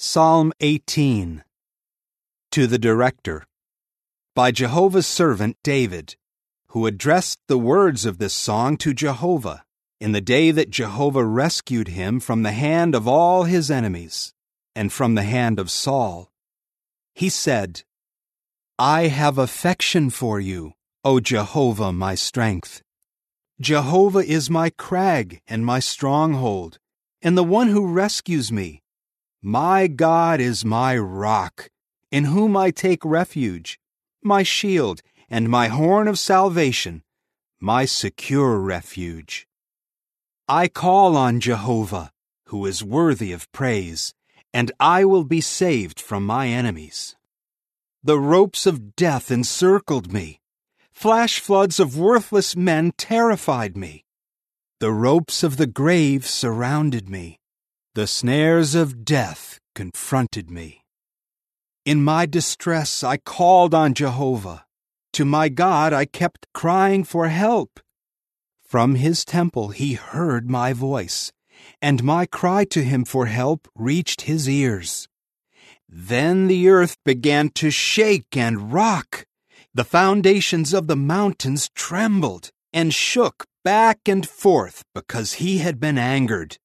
Psalm 18. To the Director, by Jehovah's servant David, who addressed the words of this song to Jehovah in the day that Jehovah rescued him from the hand of all his enemies and from the hand of Saul. He said, I have affection for you, O Jehovah, my strength. Jehovah is my crag and my stronghold, and the one who rescues me. My God is my rock, in whom I take refuge, my shield and my horn of salvation, my secure refuge. I call on Jehovah, who is worthy of praise, and I will be saved from my enemies. The ropes of death encircled me. Flash floods of worthless men terrified me. The ropes of the grave surrounded me. The snares of death confronted me. In my distress I called on Jehovah. To my God I kept crying for help. From his temple he heard my voice, and my cry to him for help reached his ears. Then the earth began to shake and rock. The foundations of the mountains trembled and shook back and forth because he had been angered.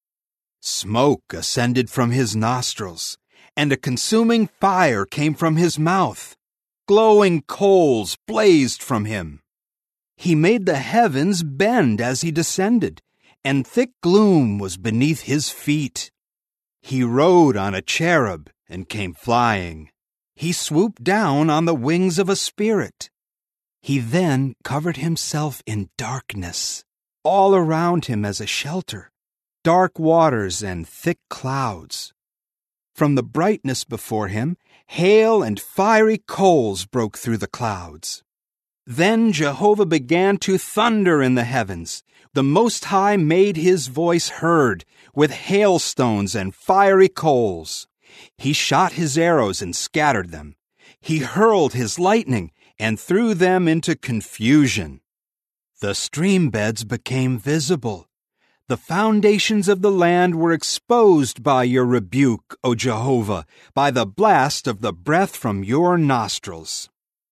Smoke ascended from his nostrils, and a consuming fire came from his mouth. Glowing coals blazed from him. He made the heavens bend as he descended, and thick gloom was beneath his feet. He rode on a cherub and came flying. He swooped down on the wings of a spirit. He then covered himself in darkness, all around him as a shelter, dark waters and thick clouds. From the brightness before him, hail and fiery coals broke through the clouds. Then Jehovah began to thunder in the heavens. The Most High made his voice heard with hailstones and fiery coals. He shot his arrows and scattered them. He hurled his lightning and threw them into confusion. The stream beds became visible. The foundations of the land were exposed by your rebuke, O Jehovah, by the blast of the breath from your nostrils.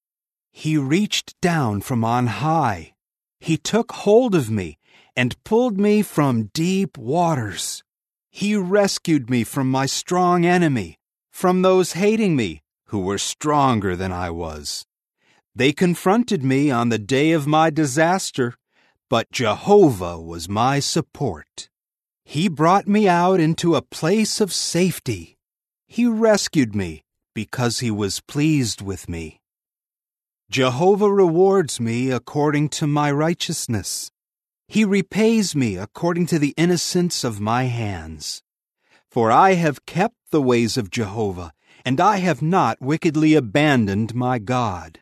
He reached down from on high. He took hold of me and pulled me from deep waters. He rescued me from my strong enemy, from those hating me, who were stronger than I was. They confronted me on the day of my disaster, but Jehovah was my support. He brought me out into a place of safety. He rescued me because he was pleased with me. Jehovah rewards me according to my righteousness. He repays me according to the innocence of my hands. For I have kept the ways of Jehovah, and I have not wickedly abandoned my God.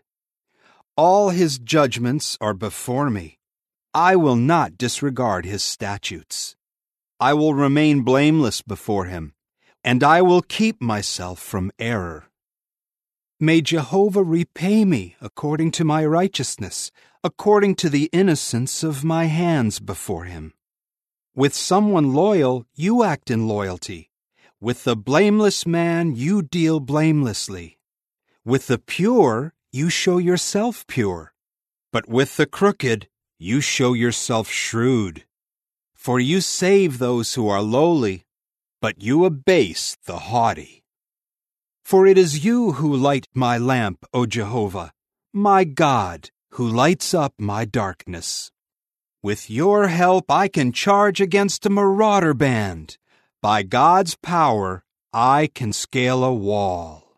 All his judgments are before me. I will not disregard his statutes. I will remain blameless before him, and I will keep myself from error. May Jehovah repay me according to my righteousness, according to the innocence of my hands before him. With someone loyal, you act in loyalty. With the blameless man, you deal blamelessly. With the pure, you show yourself pure. But with the crooked, you show yourself shrewd. For you save those who are lowly, but you abase the haughty. For it is you who light my lamp, O Jehovah, my God, who lights up my darkness. With your help I can charge against a marauder band. By God's power I can scale a wall.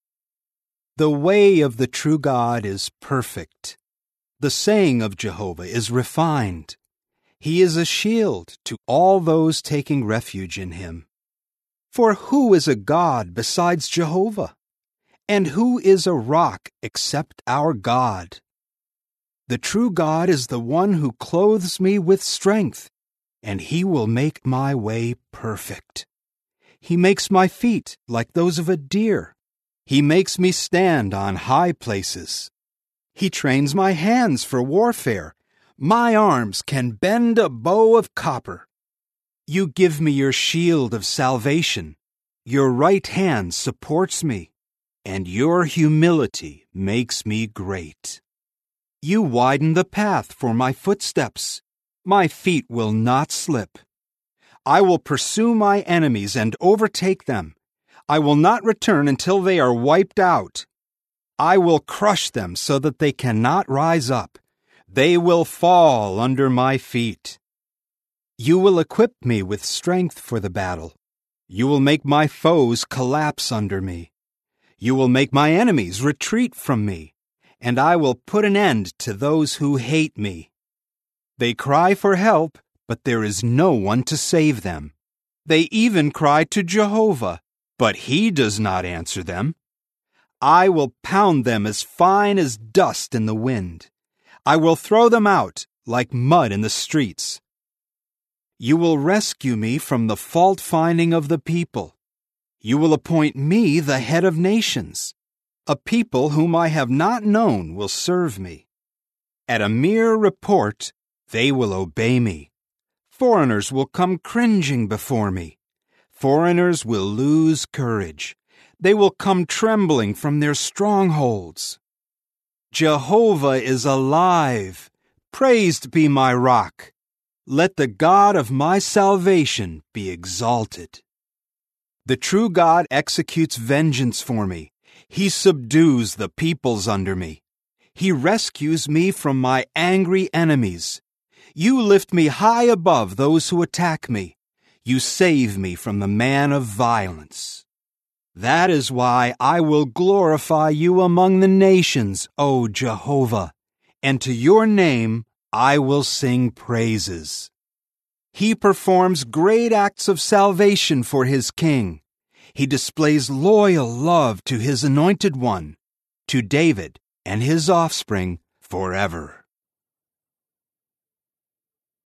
The way of the true God is perfect. The saying of Jehovah is refined. He is a shield to all those taking refuge in him. For who is a God besides Jehovah? And who is a rock except our God? The true God is the one who clothes me with strength, and he will make my way perfect. He makes my feet like those of a deer. He makes me stand on high places. He trains my hands for warfare. My arms can bend a bow of copper. You give me your shield of salvation. Your right hand supports me, and your humility makes me great. You widen the path for my footsteps. My feet will not slip. I will pursue my enemies and overtake them. I will not return until they are wiped out. I will crush them so that they cannot rise up. They will fall under my feet. You will equip me with strength for the battle. You will make my foes collapse under me. You will make my enemies retreat from me, and I will put an end to those who hate me. They cry for help, but there is no one to save them. They even cry to Jehovah, but He does not answer them. I will pound them as fine as dust in the wind. I will throw them out like mud in the streets. You will rescue me from the fault-finding of the people. You will appoint me the head of nations. A people whom I have not known will serve me. At a mere report, they will obey me. Foreigners will come cringing before me. Foreigners will lose courage. They will come trembling from their strongholds. Jehovah is alive. Praised be my rock. Let the God of my salvation be exalted. The true God executes vengeance for me. He subdues the peoples under me. He rescues me from my angry enemies. You lift me high above those who attack me. You save me from the man of violence. That is why I will glorify you among the nations, O Jehovah, and to your name I will sing praises. He performs great acts of salvation for his king. He displays loyal love to his anointed one, to David and his offspring forever.